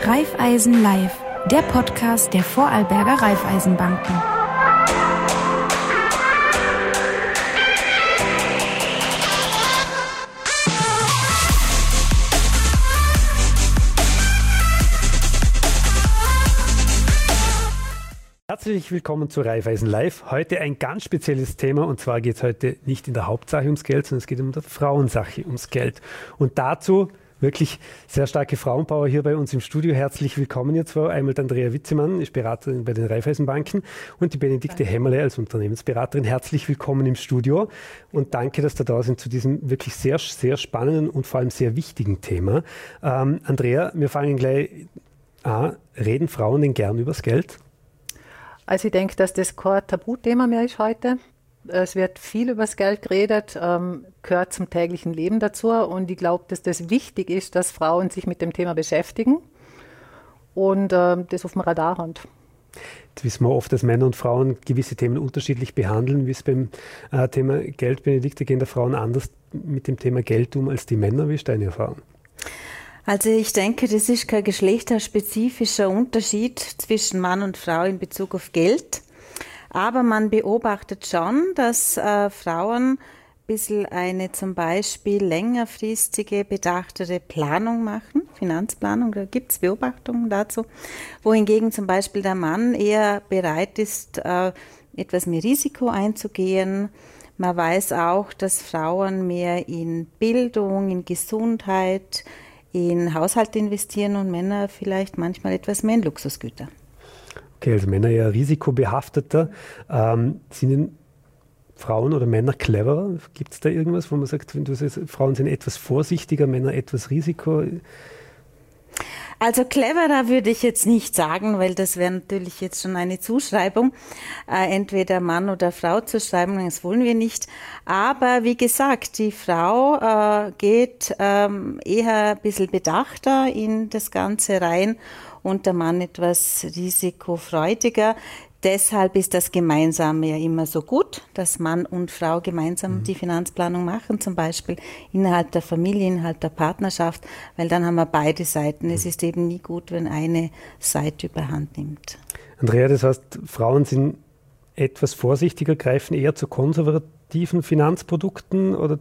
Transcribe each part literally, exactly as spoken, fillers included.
Raiffeisen Live, der Podcast der Vorarlberger Raiffeisenbanken. Herzlich willkommen zu Raiffeisen Live. Heute ein ganz spezielles Thema, und zwar geht es heute nicht in der Hauptsache ums Geld, sondern es geht um die Frauensache ums Geld. Und dazu wirklich sehr starke Frauenpower hier bei uns im Studio. Herzlich willkommen ihr zwei. Einmal die Andrea Witzemann, ist Beraterin bei den Raiffeisenbanken, und die Benedikte Hämmerle als Unternehmensberaterin. Herzlich willkommen im Studio und danke, dass ihr da sind zu diesem wirklich sehr, sehr spannenden und vor allem sehr wichtigen Thema. Ähm, Andrea, wir fangen gleich an. Reden Frauen denn gern übers Geld? Also ich denke, dass das kein Tabuthema mehr ist heute. Es wird viel über das Geld geredet, ähm, gehört zum täglichen Leben dazu. Und ich glaube, dass das wichtig ist, dass Frauen sich mit dem Thema beschäftigen und ähm, das auf dem Radar haben. Jetzt wissen wir oft, dass Männer und Frauen gewisse Themen unterschiedlich behandeln. Wie es beim äh, Thema Geld, Benedikte, gehen der Frauen anders mit dem Thema Geld um als die Männer? Wie ist deine Erfahrung? Also ich denke, das ist kein geschlechterspezifischer Unterschied zwischen Mann und Frau in Bezug auf Geld. Aber man beobachtet schon, dass äh, Frauen ein bisschen eine zum Beispiel längerfristige, bedachtere Planung machen, Finanzplanung, da gibt es Beobachtungen dazu, wohingegen zum Beispiel der Mann eher bereit ist, äh, etwas mehr Risiko einzugehen. Man weiß auch, dass Frauen mehr in Bildung, in Gesundheit, in Haushalt investieren und Männer vielleicht manchmal etwas mehr in Luxusgüter. Okay, also Männer eher risikobehafteter. Ähm, sind Frauen oder Männer cleverer? Gibt es da irgendwas, wo man sagt, wenn du sagst, Frauen sind etwas vorsichtiger, Männer etwas Risiko? Also cleverer würde ich jetzt nicht sagen, weil das wäre natürlich jetzt schon eine Zuschreibung, äh, entweder Mann oder Frau zu schreiben, das wollen wir nicht. Aber wie gesagt, die Frau äh, geht ähm, eher ein bisschen bedachter in das Ganze rein und der Mann etwas risikofreudiger. Deshalb ist das Gemeinsame ja immer so gut, dass Mann und Frau gemeinsam mhm. die Finanzplanung machen, zum Beispiel innerhalb der Familie, innerhalb der Partnerschaft, weil dann haben wir beide Seiten. Es ist eben nie gut, wenn eine Seite überhand nimmt. Andrea, das heißt, Frauen sind etwas vorsichtiger, greifen eher zu konservativen Finanzprodukten, oder?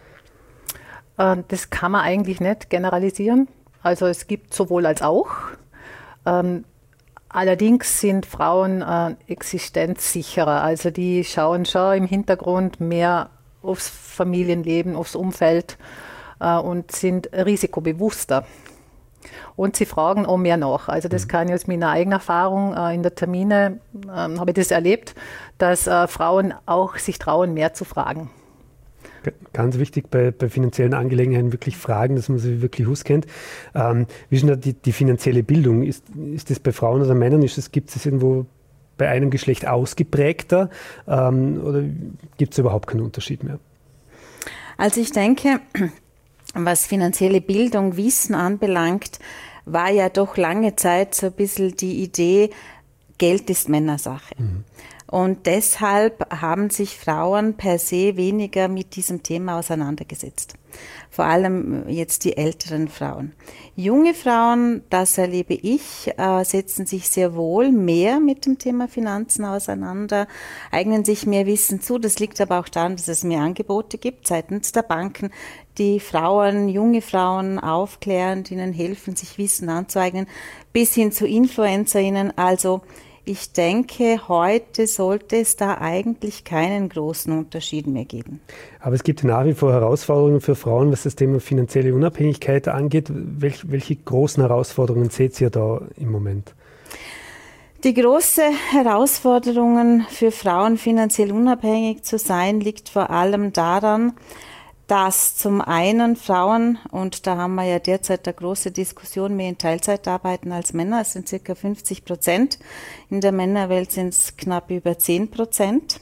Das kann man eigentlich nicht generalisieren. Also es gibt sowohl als auch. Ähm, Allerdings sind Frauen äh, existenzsicherer, also die schauen schon im Hintergrund mehr aufs Familienleben, aufs Umfeld äh, und sind risikobewusster. Und sie fragen auch mehr nach. Also das kann ich aus meiner eigenen Erfahrung äh, in der Termine, äh, habe ich das erlebt, dass äh, Frauen auch sich trauen, mehr zu fragen. Ganz wichtig bei, bei finanziellen Angelegenheiten wirklich fragen, dass man sie wirklich auskennt. Ähm, wie ist denn da die, die finanzielle Bildung? Ist, ist das bei Frauen oder Männern? Ist das, gibt es das irgendwo bei einem Geschlecht ausgeprägter ähm, oder gibt es überhaupt keinen Unterschied mehr? Also ich denke, was finanzielle Bildung, Wissen anbelangt, war ja doch lange Zeit so ein bisschen die Idee, Geld ist Männersache. Mhm. Und deshalb haben sich Frauen per se weniger mit diesem Thema auseinandergesetzt. Vor allem jetzt die älteren Frauen. Junge Frauen, das erlebe ich, äh, setzen sich sehr wohl mehr mit dem Thema Finanzen auseinander, eignen sich mehr Wissen zu. Das liegt aber auch daran, dass es mehr Angebote gibt seitens der Banken, die Frauen, junge Frauen aufklären, ihnen helfen, sich Wissen anzueignen, bis hin zu InfluencerInnen. Also ich denke, heute sollte es da eigentlich keinen großen Unterschied mehr geben. Aber es gibt nach wie vor Herausforderungen für Frauen, was das Thema finanzielle Unabhängigkeit angeht. Welch, welche großen Herausforderungen seht ihr da im Moment? Die große Herausforderung für Frauen, finanziell unabhängig zu sein, liegt vor allem daran, dass zum einen Frauen, und da haben wir ja derzeit eine große Diskussion, mehr in Teilzeit arbeiten als Männer, es sind circa fünfzig Prozent. In der Männerwelt sind es knapp über zehn Prozent.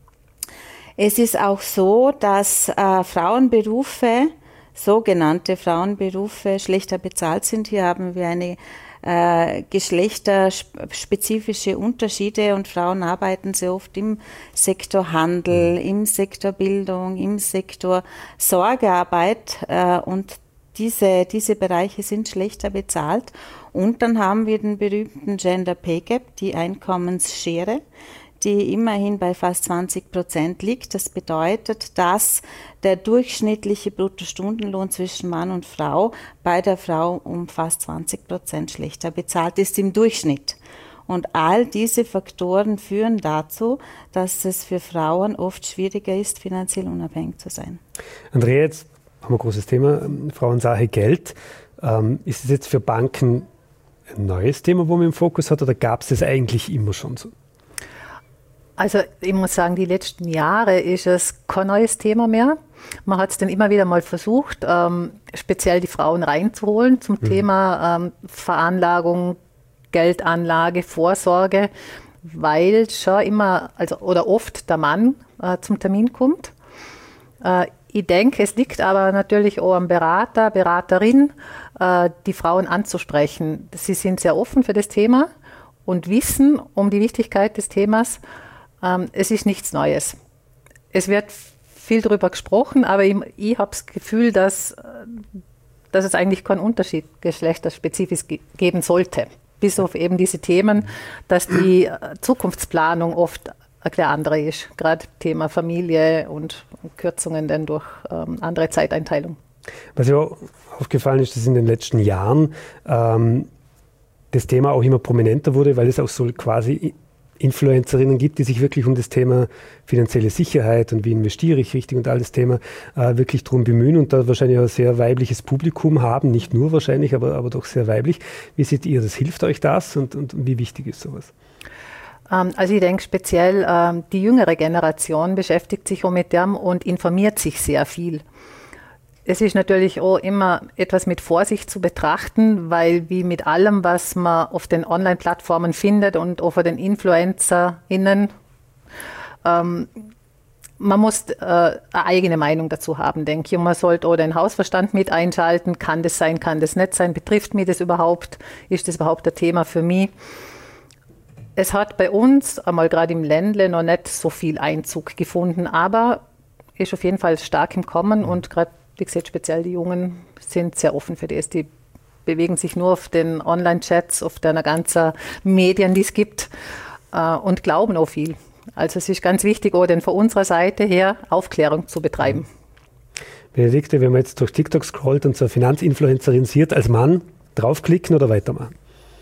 Es ist auch so, dass äh, Frauenberufe, sogenannte Frauenberufe, schlechter bezahlt sind. Hier haben wir eine äh, geschlechterspezifische Unterschiede und Frauen arbeiten sehr oft im Sektor Handel, im Sektor Bildung, im Sektor Sorgearbeit äh, und diese, diese Bereiche sind schlechter bezahlt. Und dann haben wir den berühmten Gender Pay Gap, die Einkommensschere, die immerhin bei fast zwanzig Prozent liegt. Das bedeutet, dass der durchschnittliche Bruttostundenlohn zwischen Mann und Frau bei der Frau um fast zwanzig Prozent schlechter bezahlt ist im Durchschnitt. Und all diese Faktoren führen dazu, dass es für Frauen oft schwieriger ist, finanziell unabhängig zu sein. Andrea, jetzt haben wir ein großes Thema, Frauensache Geld. Ähm, ist es jetzt für Banken ein neues Thema, wo man im Fokus hat, oder gab es das eigentlich immer schon so? Also ich muss sagen, die letzten Jahre ist es kein neues Thema mehr. Man hat es dann immer wieder mal versucht, ähm, speziell die Frauen reinzuholen zum mhm. Thema ähm, Veranlagung, Geldanlage, Vorsorge, weil schon immer, also oder oft der Mann äh, zum Termin kommt. Äh, ich denke, es liegt aber natürlich auch am Berater, Beraterin, äh, die Frauen anzusprechen. Sie sind sehr offen für das Thema und wissen um die Wichtigkeit des Themas. Ähm, es ist nichts Neues. Es wird viel darüber gesprochen, aber ich, ich habe das Gefühl, dass, dass es eigentlich keinen Unterschied geschlechterspezifisch ge- geben sollte. Bis auf eben diese Themen, dass die Zukunftsplanung oft eine klar andere ist. Gerade Thema Familie und Kürzungen dann durch ähm, andere Zeiteinteilung. Was ja auch aufgefallen ist, dass in den letzten Jahren ähm, das Thema auch immer prominenter wurde, weil es auch so quasi Influencerinnen gibt, die sich wirklich um das Thema finanzielle Sicherheit und wie investiere ich richtig und all das Thema äh, wirklich drum bemühen und da wahrscheinlich auch ein sehr weibliches Publikum haben, nicht nur wahrscheinlich, aber, aber doch sehr weiblich. Wie seht ihr das? Hilft euch das und, und, und wie wichtig ist sowas? Ähm, also ich denke speziell, ähm, die jüngere Generation beschäftigt sich auch mit dem und informiert sich sehr viel. Es ist natürlich auch immer etwas mit Vorsicht zu betrachten, weil wie mit allem, was man auf den Online-Plattformen findet und auch von den InfluencerInnen, ähm, man muss äh, eine eigene Meinung dazu haben, denke ich. Und man sollte auch den Hausverstand mit einschalten. Kann das sein, kann das nicht sein? Betrifft mich das überhaupt? Ist das überhaupt ein Thema für mich? Es hat bei uns, einmal gerade im Ländle, noch nicht so viel Einzug gefunden, aber ist auf jeden Fall stark im Kommen und gerade wie gesagt, speziell die Jungen sind sehr offen für das. Die bewegen sich nur auf den Online-Chats, auf den ganzen Medien, die es gibt äh, und glauben auch viel. Also es ist ganz wichtig, auch denn von unserer Seite her Aufklärung zu betreiben. Benedikte, wenn man jetzt durch TikTok scrollt und so eine Finanzinfluencerin sieht, als Mann draufklicken oder weitermachen?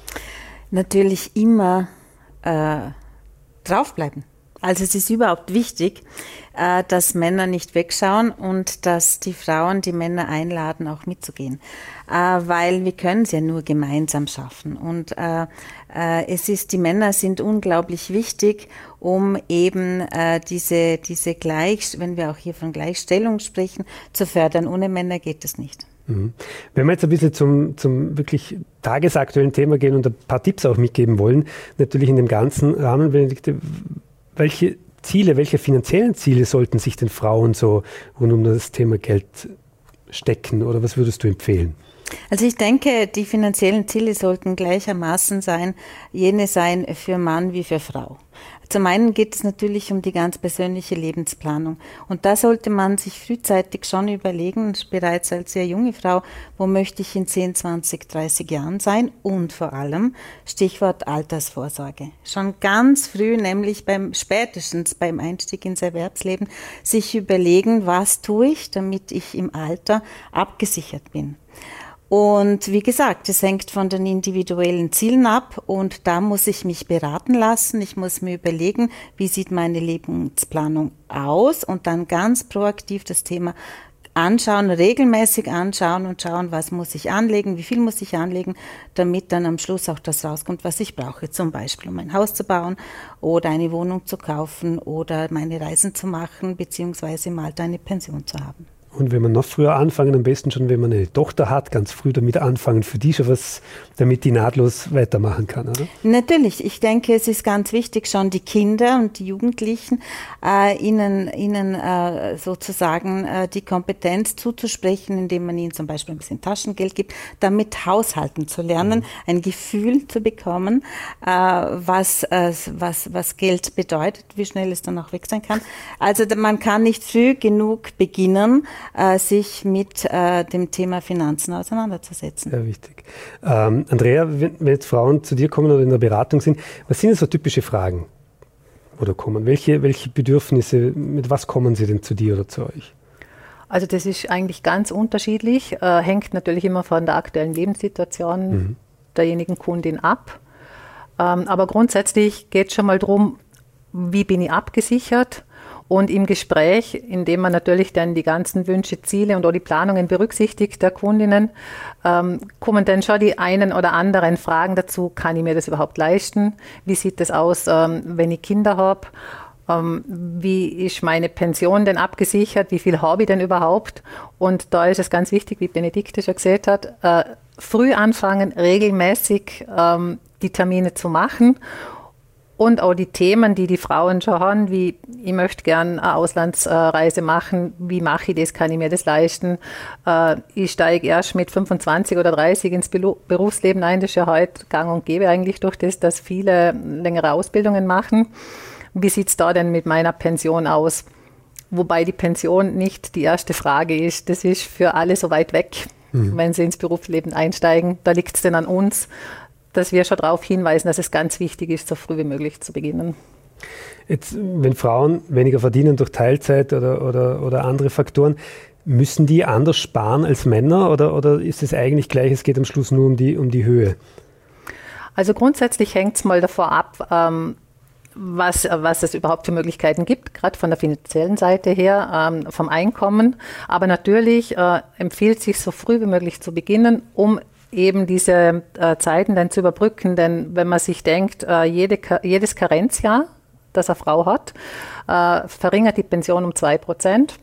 Natürlich immer äh, draufbleiben. Also es ist überhaupt wichtig, äh, dass Männer nicht wegschauen und dass die Frauen die Männer einladen, auch mitzugehen. Äh, weil wir können es ja nur gemeinsam schaffen. Und äh, äh, es ist, die Männer sind unglaublich wichtig, um eben äh, diese, diese Gleich, wenn wir auch hier von Gleichstellung sprechen, zu fördern. Ohne Männer geht es nicht. Mhm. Wenn wir jetzt ein bisschen zum, zum wirklich tagesaktuellen Thema gehen und ein paar Tipps auch mitgeben wollen, natürlich in dem ganzen Rahmen, Benedikte, welche Ziele, welche finanziellen Ziele sollten sich denn Frauen so rund um das Thema Geld stecken oder was würdest du empfehlen? Also ich denke, die finanziellen Ziele sollten gleichermaßen sein, jene sein für Mann wie für Frau. Zum einen geht es natürlich um die ganz persönliche Lebensplanung. Und da sollte man sich frühzeitig schon überlegen, bereits als sehr junge Frau, wo möchte ich in zehn, zwanzig, dreißig Jahren sein? Und vor allem, Stichwort Altersvorsorge. Schon ganz früh, nämlich beim spätestens beim Einstieg ins Erwerbsleben, sich überlegen, was tue ich, damit ich im Alter abgesichert bin. Und wie gesagt, es hängt von den individuellen Zielen ab und da muss ich mich beraten lassen. Ich muss mir überlegen, wie sieht meine Lebensplanung aus und dann ganz proaktiv das Thema anschauen, regelmäßig anschauen und schauen, was muss ich anlegen, wie viel muss ich anlegen, damit dann am Schluss auch das rauskommt, was ich brauche. Zum Beispiel, um ein Haus zu bauen oder eine Wohnung zu kaufen oder meine Reisen zu machen, beziehungsweise im Alter eine Pension zu haben. Und wenn man noch früher anfangen, am besten schon, wenn man eine Tochter hat, ganz früh damit anfangen, für die schon was, damit die nahtlos weitermachen kann, oder? Natürlich. Ich denke, es ist ganz wichtig, schon die Kinder und die Jugendlichen, äh, ihnen, ihnen äh, sozusagen äh, die Kompetenz zuzusprechen, indem man ihnen zum Beispiel ein bisschen Taschengeld gibt, damit haushalten zu lernen, mhm. ein Gefühl zu bekommen, äh, was, äh, was, was Geld bedeutet, wie schnell es dann auch weg sein kann. Also man kann nicht früh genug beginnen, äh, sich mit äh, dem Thema Finanzen auseinanderzusetzen. Sehr wichtig. Ähm, Andrea, wenn, wenn jetzt Frauen zu dir kommen oder in der Beratung sind, was sind so typische Fragen oder kommen? Welche, welche Bedürfnisse, mit was kommen sie denn zu dir oder zu euch? Also das ist eigentlich ganz unterschiedlich, äh, hängt natürlich immer von der aktuellen Lebenssituation mhm. derjenigen Kundin ab. Ähm, aber grundsätzlich geht es schon mal darum, wie bin ich abgesichert? Und im Gespräch, indem man natürlich dann die ganzen Wünsche, Ziele und auch die Planungen berücksichtigt der Kundinnen, ähm, kommen dann schon die einen oder anderen Fragen dazu, kann ich mir das überhaupt leisten? Wie sieht das aus, ähm, wenn ich Kinder habe? Ähm, wie ist meine Pension denn abgesichert? Wie viel habe ich denn überhaupt? Und da ist es ganz wichtig, wie Benedikte schon gesagt hat, äh, früh anfangen, regelmäßig ähm, die Termine zu machen. Und auch die Themen, die die Frauen schon haben, wie ich möchte gerne eine Auslandsreise machen, wie mache ich das, kann ich mir das leisten? Ich steige erst mit fünfundzwanzig oder dreißig ins Berufsleben ein, das ist ja heute gang und gäbe eigentlich durch das, dass viele längere Ausbildungen machen. Wie sieht es da denn mit meiner Pension aus? Wobei die Pension nicht die erste Frage ist, das ist für alle so weit weg, mhm. wenn sie ins Berufsleben einsteigen. Da liegt es denn an uns, dass wir schon darauf hinweisen, dass es ganz wichtig ist, so früh wie möglich zu beginnen. Jetzt, wenn Frauen weniger verdienen durch Teilzeit oder, oder, oder andere Faktoren, müssen die anders sparen als Männer oder, oder ist es eigentlich gleich, es geht am Schluss nur um die, um die Höhe? Also grundsätzlich hängt es mal davor ab, ähm, was, was es überhaupt für Möglichkeiten gibt, gerade von der finanziellen Seite her, ähm, vom Einkommen. Aber natürlich äh, empfiehlt sich so früh wie möglich zu beginnen, um eben diese äh, Zeiten dann zu überbrücken, denn wenn man sich denkt, äh, jede, jedes Karenzjahr, das eine Frau hat, äh, verringert die Pension um zwei Prozent.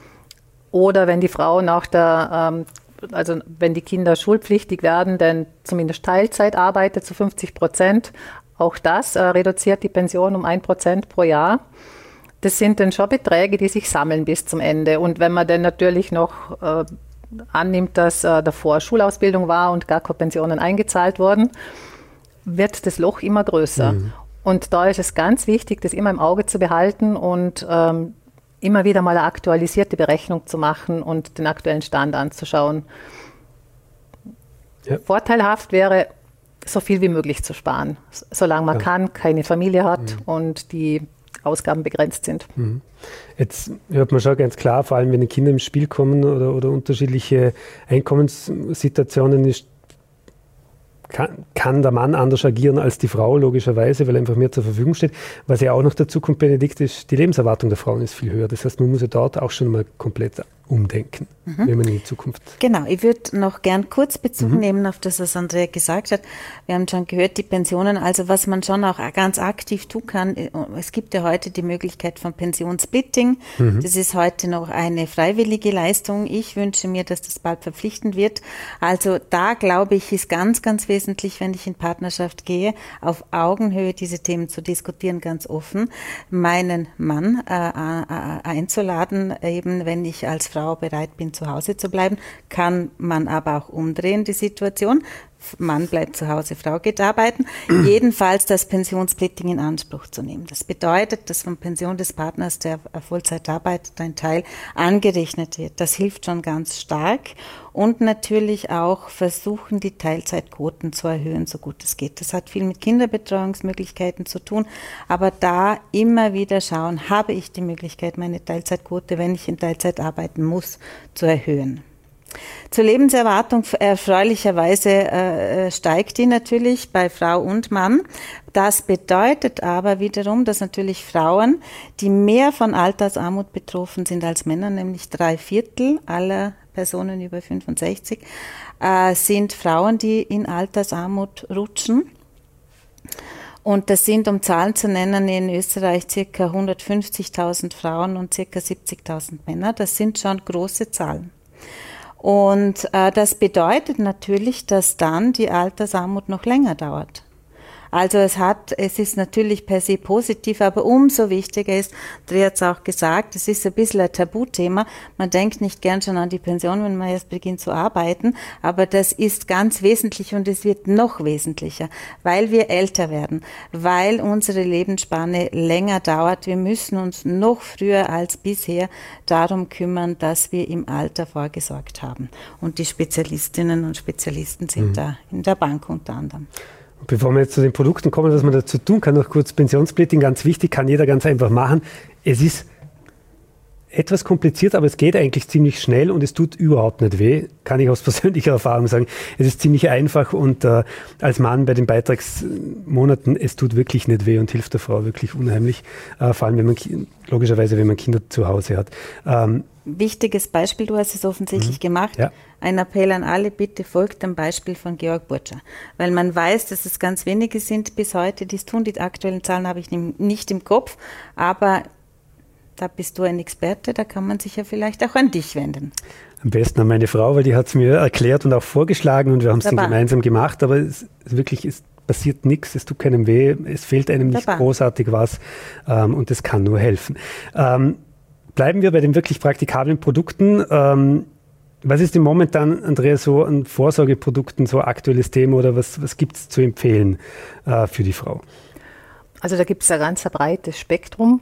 Oder wenn die Frau nach der, ähm, also wenn die Kinder schulpflichtig werden, dann zumindest Teilzeit arbeitet zu fünfzig Prozent, auch das äh, reduziert die Pension um ein Prozent pro Jahr. Das sind dann schon Beträge, die sich sammeln bis zum Ende. Und wenn man dann natürlich noch äh, annimmt, dass äh, davor Schulausbildung war und gar keine Pensionen eingezahlt wurden, wird das Loch immer größer. Mhm. Und da ist es ganz wichtig, das immer im Auge zu behalten und ähm, immer wieder mal eine aktualisierte Berechnung zu machen und den aktuellen Stand anzuschauen. Ja. Vorteilhaft wäre, so viel wie möglich zu sparen, solange man ja. kann, keine Familie hat mhm. und die Ausgaben begrenzt sind. Mhm. Jetzt hört man schon ganz klar, vor allem wenn die Kinder im Spiel kommen oder, oder unterschiedliche Einkommenssituationen, ist, kann, kann der Mann anders agieren als die Frau, logischerweise, weil einfach mehr zur Verfügung steht. Was ja auch noch dazu kommt, Benedikt, ist, die Lebenserwartung der Frauen ist viel höher. Das heißt, man muss ja dort auch schon mal komplett umdenken, mhm. wenn man in die Zukunft... Genau, ich würde noch gern kurz Bezug mhm. nehmen auf das, was Andrea gesagt hat. Wir haben schon gehört, die Pensionen, also was man schon auch ganz aktiv tun kann, es gibt ja heute die Möglichkeit von Pensionssplitting. Mhm. Das ist heute noch eine freiwillige Leistung. Ich wünsche mir, dass das bald verpflichtend wird. Also da, glaube ich, ist ganz, ganz wesentlich, wenn ich in Partnerschaft gehe, auf Augenhöhe diese Themen zu diskutieren, ganz offen, meinen Mann äh, äh, einzuladen, eben wenn ich als Frau bereit bin, zu Hause zu bleiben, kann man aber auch umdrehen, die Situation. Mann bleibt zu Hause, Frau geht arbeiten. Jedenfalls das Pensionssplitting in Anspruch zu nehmen. Das bedeutet, dass von Pension des Partners, der Vollzeit arbeitet, ein Teil angerechnet wird. Das hilft schon ganz stark. Und natürlich auch versuchen, die Teilzeitquoten zu erhöhen, so gut es geht. Das hat viel mit Kinderbetreuungsmöglichkeiten zu tun. Aber da immer wieder schauen, habe ich die Möglichkeit, meine Teilzeitquote, wenn ich in Teilzeit arbeiten muss, zu erhöhen. Zur Lebenserwartung erfreulicherweise äh, steigt die natürlich bei Frau und Mann. Das bedeutet aber wiederum, dass natürlich Frauen, die mehr von Altersarmut betroffen sind als Männer, nämlich drei Viertel aller Personen über fünfundsechzig, äh, sind Frauen, die in Altersarmut rutschen. Und das sind, um Zahlen zu nennen, in Österreich ca. hundertfünfzigtausend Frauen und ca. siebzigtausend Männer. Das sind schon große Zahlen. Und äh, das bedeutet natürlich, dass dann die Altersarmut noch länger dauert. Also es hat, es ist natürlich per se positiv, aber umso wichtiger ist, Andrea hat es auch gesagt, es ist ein bisschen ein Tabuthema. Man denkt nicht gern schon an die Pension, wenn man erst beginnt zu arbeiten, aber das ist ganz wesentlich und es wird noch wesentlicher, weil wir älter werden, weil unsere Lebensspanne länger dauert. Wir müssen uns noch früher als bisher darum kümmern, dass wir im Alter vorgesorgt haben. Und die Spezialistinnen und Spezialisten sind mhm. da in der Bank unter anderem. Bevor wir jetzt zu den Produkten kommen, was man dazu tun kann, noch kurz Pensionssplitting, ganz wichtig, kann jeder ganz einfach machen. Es ist etwas kompliziert, aber es geht eigentlich ziemlich schnell und es tut überhaupt nicht weh, kann ich aus persönlicher Erfahrung sagen. Es ist ziemlich einfach und äh, als Mann bei den Beitragsmonaten, es tut wirklich nicht weh und hilft der Frau wirklich unheimlich, äh, vor allem wenn man, logischerweise, wenn man Kinder zu Hause hat. Ähm, Wichtiges Beispiel, du hast es offensichtlich mhm. gemacht. Ja. Ein Appell an alle, bitte folgt dem Beispiel von Georg Burtscher. Weil man weiß, dass es ganz wenige sind bis heute, die es tun. Die aktuellen Zahlen habe ich nicht im Kopf, aber da bist du ein Experte, da kann man sich ja vielleicht auch an dich wenden. Am besten an meine Frau, weil die hat es mir erklärt und auch vorgeschlagen und wir haben es dann gemeinsam gemacht, aber es, es wirklich ist passiert nichts, es tut keinem weh, es fehlt einem nicht Dabei. großartig was ähm, und das kann nur helfen. Ähm, Bleiben wir bei den wirklich praktikablen Produkten. Ähm, was ist denn momentan, Andrea, so an Vorsorgeprodukten so aktuelles Thema oder was, was gibt es zu empfehlen äh, für die Frau? Also da gibt es ein ganz breites Spektrum.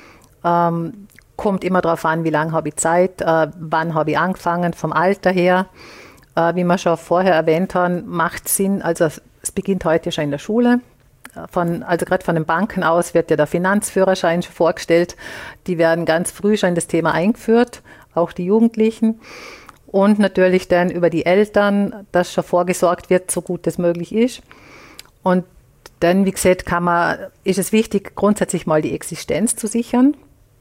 Ähm, kommt immer darauf an, wie lange habe ich Zeit, äh, wann habe ich angefangen, vom Alter her. Äh, wie wir schon vorher erwähnt haben, macht Sinn, also es beginnt heute schon in der Schule. Von, also gerade von den Banken aus wird ja der Finanzführerschein schon vorgestellt. Die werden ganz früh schon in das Thema eingeführt, auch die Jugendlichen. Und natürlich dann über die Eltern, dass schon vorgesorgt wird, so gut es möglich ist. Und dann, wie gesagt, kann man, ist es wichtig, grundsätzlich mal die Existenz zu sichern.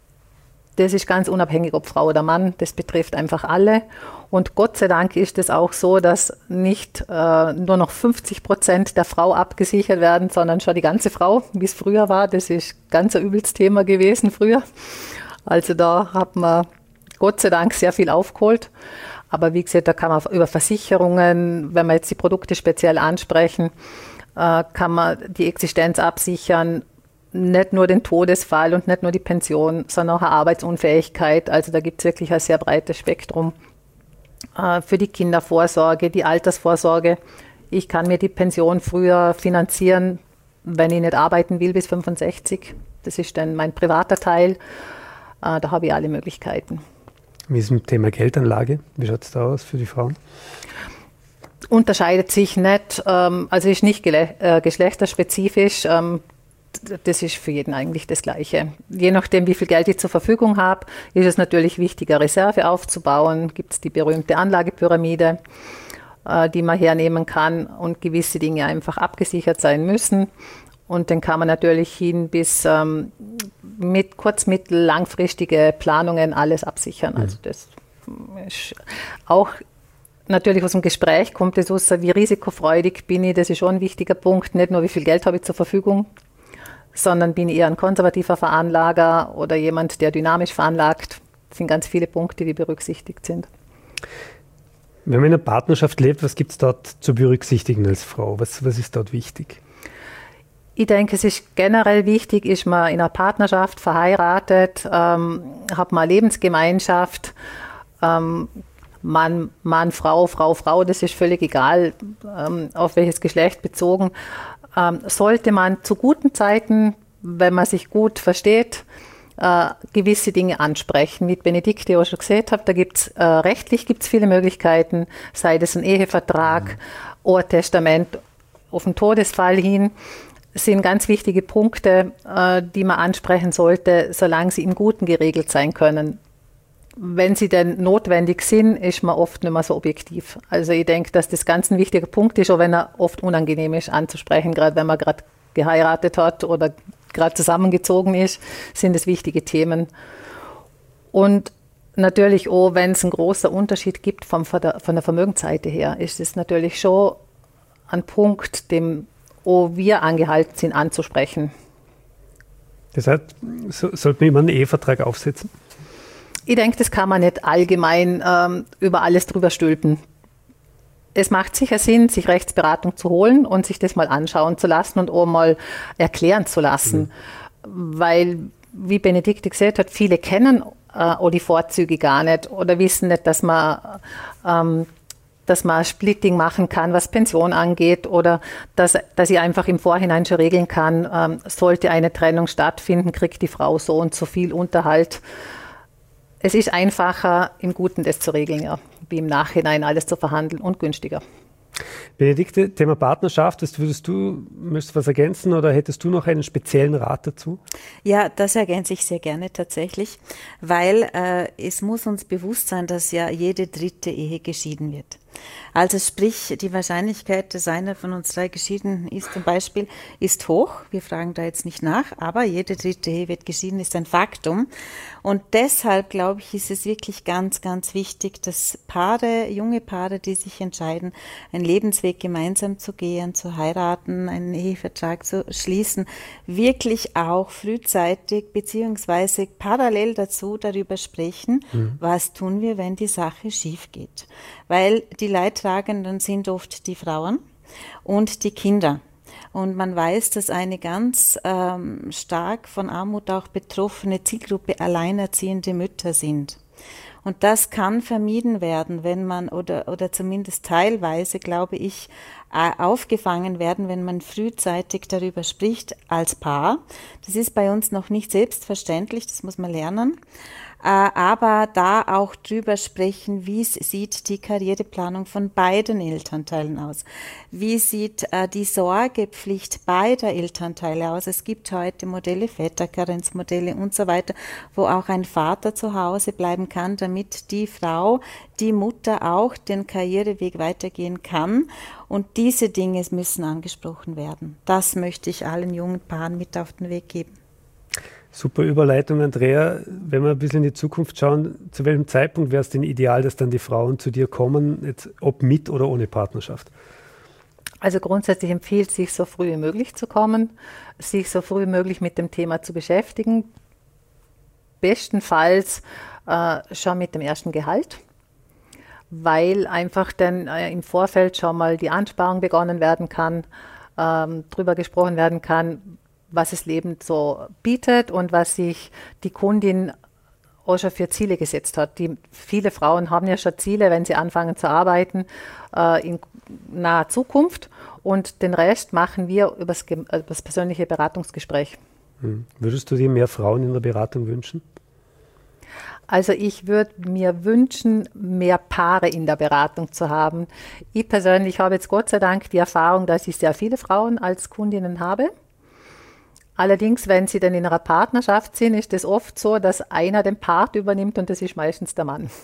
Das ist ganz unabhängig, ob Frau oder Mann, das betrifft einfach alle. Und Gott sei Dank ist es auch so, dass nicht äh, nur noch fünfzig Prozent der Frau abgesichert werden, sondern schon die ganze Frau, wie es früher war. Das ist ganz ein übles Thema gewesen früher. Also da hat man Gott sei Dank sehr viel aufgeholt. Aber wie gesagt, da kann man über Versicherungen, wenn wir jetzt die Produkte speziell ansprechen, äh, kann man die Existenz absichern. Nicht nur den Todesfall und nicht nur die Pension, sondern auch eine Arbeitsunfähigkeit. Also da gibt es wirklich ein sehr breites Spektrum äh, für die Kindervorsorge, die Altersvorsorge. Ich kann mir die Pension früher finanzieren, wenn ich nicht arbeiten will bis fünfundsechzig. Das ist dann mein privater Teil. Äh, da habe ich alle Möglichkeiten. Wie ist es mit dem Thema Geldanlage? Wie schaut es da aus für die Frauen? Unterscheidet sich nicht, ähm, also ist nicht gele- äh, geschlechterspezifisch. Ähm, Das ist für jeden eigentlich das Gleiche. Je nachdem, wie viel Geld ich zur Verfügung habe, ist es natürlich wichtig, eine Reserve aufzubauen. Gibt es die berühmte Anlagepyramide, äh, die man hernehmen kann und gewisse Dinge einfach abgesichert sein müssen. Und dann kann man natürlich hin bis ähm, mit kurz-, mittel-, langfristige Planungen alles absichern. Also das ist auch natürlich aus dem Gespräch kommt es raus, wie risikofreudig bin ich. Das ist schon ein wichtiger Punkt. Nicht nur, wie viel Geld habe ich zur Verfügung, sondern bin ich eher ein konservativer Veranlager oder jemand, der dynamisch veranlagt. Das sind ganz viele Punkte, die berücksichtigt sind. Wenn man in einer Partnerschaft lebt, was gibt es dort zu berücksichtigen als Frau? Was, was ist dort wichtig? Ich denke, es ist generell wichtig, ist man in einer Partnerschaft verheiratet, ähm, hat man eine Lebensgemeinschaft, ähm, Mann, Mann, Frau, Frau, Frau, das ist völlig egal, ähm, auf welches Geschlecht bezogen. Ähm, sollte man zu guten Zeiten, wenn man sich gut versteht, äh, gewisse Dinge ansprechen. Wie Benedikte auch schon gesagt hat, da gibt's äh, rechtlich gibt's viele Möglichkeiten, sei das ein Ehevertrag mhm. oder Testament auf den Todesfall hin. Das sind ganz wichtige Punkte, äh, die man ansprechen sollte, solange sie im Guten geregelt sein können. Wenn sie denn notwendig sind, ist man oft nicht mehr so objektiv. Also ich denke, dass das ganz ein wichtiger Punkt ist, auch wenn er oft unangenehm ist anzusprechen, gerade wenn man gerade geheiratet hat oder gerade zusammengezogen ist, sind es wichtige Themen. Und natürlich auch, wenn es einen großen Unterschied gibt vom, von der Vermögensseite her, ist es natürlich schon ein Punkt, dem auch wir angehalten sind anzusprechen. Das heißt, so, sollte man immer einen Ehevertrag aufsetzen? Ich denke, das kann man nicht allgemein ähm, über alles drüber stülpen. es macht sicher Sinn, sich Rechtsberatung zu holen und sich das mal anschauen zu lassen und auch mal erklären zu lassen. Mhm. Weil, wie Benedikte gesagt hat, viele kennen äh, auch die Vorzüge gar nicht oder wissen nicht, dass man, ähm, dass man Splitting machen kann, was Pension angeht oder dass, dass ich einfach im Vorhinein schon regeln kann, ähm, sollte eine Trennung stattfinden, kriegt die Frau so und so viel Unterhalt. Es ist einfacher, im Guten das zu regeln, ja, wie im Nachhinein alles zu verhandeln und günstiger. Benedikte, Thema Partnerschaft, das würdest du, möchtest du was ergänzen oder hättest du noch einen speziellen Rat dazu? Ja, das ergänze ich sehr gerne tatsächlich, weil äh, es muss uns bewusst sein, dass ja jede dritte Ehe geschieden wird. Also sprich, die Wahrscheinlichkeit, dass einer von uns drei geschieden ist zum Beispiel, ist hoch. Wir fragen da jetzt nicht nach, aber jede dritte Ehe wird geschieden, ist ein Faktum. Und deshalb, glaube ich, ist es wirklich ganz, ganz wichtig, dass Paare, junge Paare, die sich entscheiden, einen Lebensweg gemeinsam zu gehen, zu heiraten, einen Ehevertrag zu schließen, wirklich auch frühzeitig beziehungsweise parallel dazu darüber sprechen, mhm. was tun wir, wenn die Sache schief geht. Weil die Leidtragenden sind oft die Frauen und die Kinder. Und man weiß, dass eine ganz ähm, stark von Armut auch betroffene Zielgruppe alleinerziehende Mütter sind. Und das kann vermieden werden, wenn man, oder, oder zumindest teilweise, glaube ich, aufgefangen werden, wenn man frühzeitig darüber spricht als Paar. Das ist bei uns noch nicht selbstverständlich, das muss man lernen. Aber da auch drüber sprechen, wie sieht die Karriereplanung von beiden Elternteilen aus? Wie sieht äh, die Sorgepflicht beider Elternteile aus? Es gibt heute Modelle, Väterkarenzmodelle und so weiter, wo auch ein Vater zu Hause bleiben kann, damit die Frau, die Mutter auch den Karriereweg weitergehen kann. Und diese Dinge müssen angesprochen werden. Das möchte ich allen jungen Paaren mit auf den Weg geben. Super Überleitung, Andrea. Wenn wir ein bisschen in die Zukunft schauen, zu welchem Zeitpunkt wäre es denn ideal, dass dann die Frauen zu dir kommen, jetzt ob mit oder ohne Partnerschaft? Also grundsätzlich empfiehlt es sich, so früh wie möglich zu kommen, sich so früh wie möglich mit dem Thema zu beschäftigen. Bestenfalls äh, schon mit dem ersten Gehalt, weil einfach dann äh, im Vorfeld schon mal die Ansparung begonnen werden kann, ähm, drüber gesprochen werden kann, was das Leben so bietet und was sich die Kundin auch schon für Ziele gesetzt hat. Die, viele Frauen haben ja schon Ziele, wenn sie anfangen zu arbeiten, äh, in naher Zukunft. Und den Rest machen wir über das persönliche Beratungsgespräch. Hm. Würdest du dir mehr Frauen in der Beratung wünschen? Also ich würde mir wünschen, mehr Paare in der Beratung zu haben. Ich persönlich habe jetzt Gott sei Dank die Erfahrung, dass ich sehr viele Frauen als Kundinnen habe. Allerdings, wenn sie dann in einer Partnerschaft sind, ist es oft so, dass einer den Part übernimmt und das ist meistens der Mann.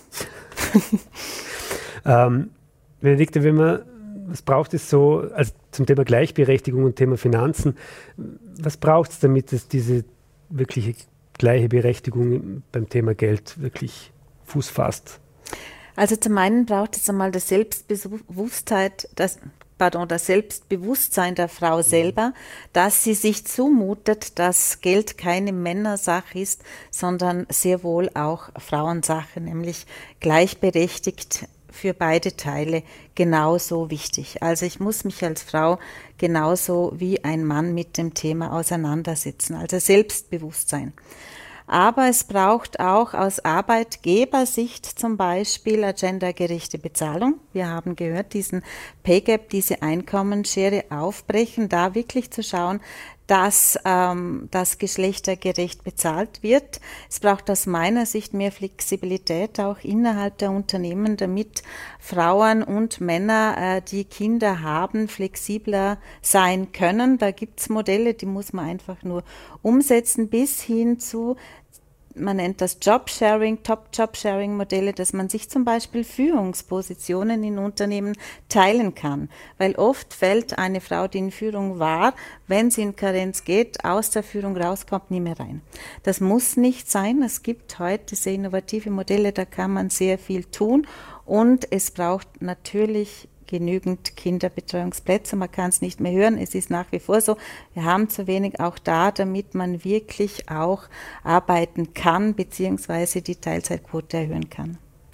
ähm, Benedikte, wenn man, was braucht es so, also zum Thema Gleichberechtigung und Thema Finanzen, was braucht es, damit es diese wirkliche gleiche Berechtigung beim Thema Geld wirklich Fuß fasst? Also zum einen braucht es einmal das Selbstbewusstheit, das Pardon, das Selbstbewusstsein der Frau selber, dass sie sich zumutet, dass Geld keine Männersache ist, sondern sehr wohl auch Frauensache, nämlich gleichberechtigt für beide Teile genauso wichtig. Also ich muss mich als Frau genauso wie ein Mann mit dem Thema auseinandersetzen, also Selbstbewusstsein. Aber es braucht auch aus Arbeitgebersicht zum Beispiel eine gendergerechte Bezahlung. Wir haben gehört, diesen Pay Gap, diese Einkommensschere aufbrechen, da wirklich zu schauen, dass ähm, das geschlechtergerecht bezahlt wird. Es braucht aus meiner Sicht mehr Flexibilität auch innerhalb der Unternehmen, damit Frauen und Männer, äh, die Kinder haben, flexibler sein können. Da gibt's Modelle, die muss man einfach nur umsetzen, bis hin zu, man nennt das Jobsharing, Top-Jobsharing-Modelle, dass man sich zum Beispiel Führungspositionen in Unternehmen teilen kann. Weil oft fällt eine Frau, die in Führung war, wenn sie in Karenz geht, aus der Führung rauskommt, nie mehr rein. Das muss nicht sein. Es gibt heute sehr innovative Modelle, da kann man sehr viel tun. Und es braucht natürlich genügend Kinderbetreuungsplätze. Man kann es nicht mehr hören. Es ist nach wie vor so, wir haben zu wenig auch da, damit man wirklich auch arbeiten kann, beziehungsweise die Teilzeitquote erhöhen kann.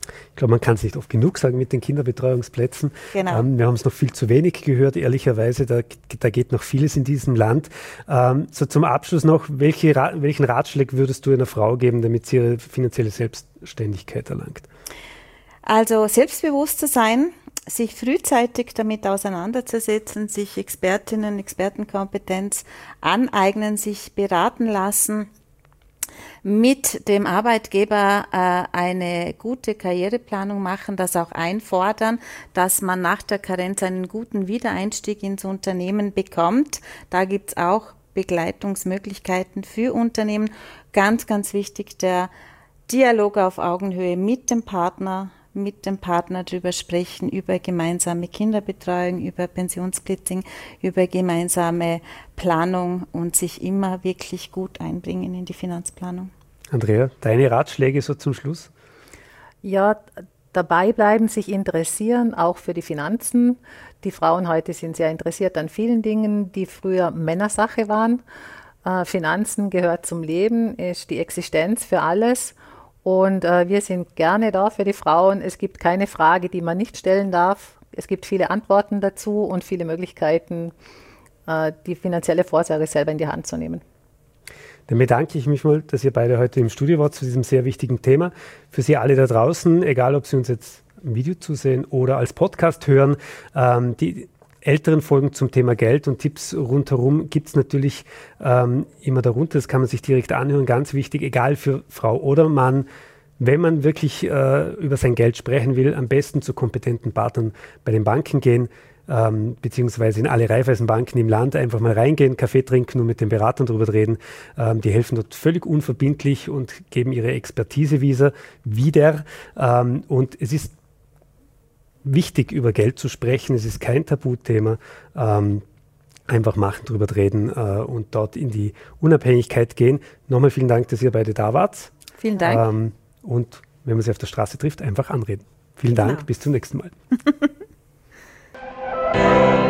Ich glaube, man kann es nicht oft genug sagen mit den Kinderbetreuungsplätzen. Genau. Ähm, wir haben es noch viel zu wenig gehört, ehrlicherweise. Da, da geht noch vieles in diesem Land. Ähm, so zum Abschluss noch, welche, welchen Ratschlag würdest du einer Frau geben, damit sie ihre finanzielle Selbstständigkeit erlangt? Also selbstbewusst zu sein, sich frühzeitig damit auseinanderzusetzen, sich Expertinnen, Expertenkompetenz aneignen, sich beraten lassen, mit dem Arbeitgeber äh, eine gute Karriereplanung machen, das auch einfordern, dass man nach der Karenz einen guten Wiedereinstieg ins Unternehmen bekommt. Da gibt es auch Begleitungsmöglichkeiten für Unternehmen. Ganz, ganz wichtig, der Dialog auf Augenhöhe mit dem Partner, mit dem Partner drüber sprechen, über gemeinsame Kinderbetreuung, über Pensionssplitting, über gemeinsame Planung und sich immer wirklich gut einbringen in die Finanzplanung. Andrea, deine Ratschläge so zum Schluss? Ja, dabei bleiben, sich interessieren, auch für die Finanzen. Die Frauen heute sind sehr interessiert an vielen Dingen, die früher Männersache waren. Äh, Finanzen gehört zum Leben, ist die Existenz für alles. Und äh, wir sind gerne da für die Frauen. Es gibt keine Frage, die man nicht stellen darf. Es gibt viele Antworten dazu und viele Möglichkeiten, äh, die finanzielle Vorsorge selber in die Hand zu nehmen. Dann bedanke ich mich mal, dass ihr beide heute im Studio wart zu diesem sehr wichtigen Thema. Für Sie alle da draußen, egal ob Sie uns jetzt im Video zusehen oder als Podcast hören, ähm, die älteren Folgen zum Thema Geld und Tipps rundherum gibt es natürlich ähm, immer darunter. Das kann man sich direkt anhören. Ganz wichtig, egal für Frau oder Mann, wenn man wirklich äh, über sein Geld sprechen will, am besten zu kompetenten Partnern bei den Banken gehen, ähm, beziehungsweise in alle Raiffeisenbanken im Land einfach mal reingehen, Kaffee trinken und mit den Beratern darüber reden. Ähm, die helfen dort völlig unverbindlich und geben ihre Expertise wieder. wieder. Ähm, und es ist wichtig, über Geld zu sprechen. Es ist kein Tabuthema. Ähm, einfach machen, drüber reden äh, und dort in die Unabhängigkeit gehen. Nochmal vielen Dank, dass ihr beide da wart. Vielen Dank. Ähm, und wenn man sie auf der Straße trifft, einfach anreden. Vielen Dank, genau. Bis zum nächsten Mal.